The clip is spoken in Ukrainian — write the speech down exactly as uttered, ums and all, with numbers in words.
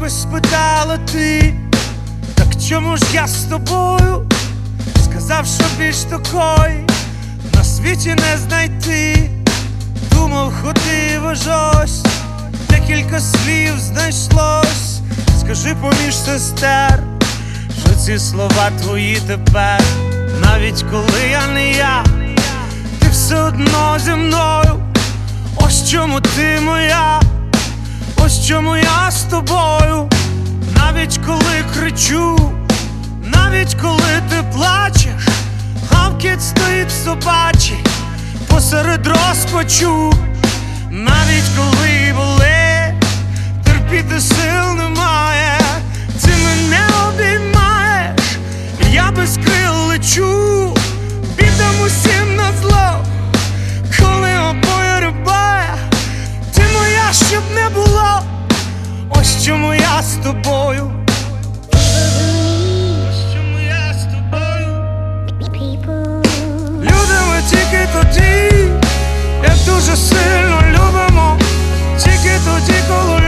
якось спитала ти, так чому ж я з тобою? Сказав, що більш такої на світі не знайти. Думав, ходив аж ось, декілька слів знайшлось. Скажи поміж сестер, що ці слова твої тепер. Навіть коли я не я, ти все одно зі мною. Ось чому ти моя, ось чому я з тобою. Навіть коли кричу, навіть коли ти плачеш, гавкіт стоїть собачий посеред розпачу. Навіть коли болить, терпіти сил немає, ти мене обіймаєш, я без крил лечу. Бідам усім на зло, коли обоє рибає, ти моя, щоб не було. Ось чому я з тобою. Ось чому я з тобою. Любимо тільки тоді, як дуже сильно любимо. Тільки тоді, коли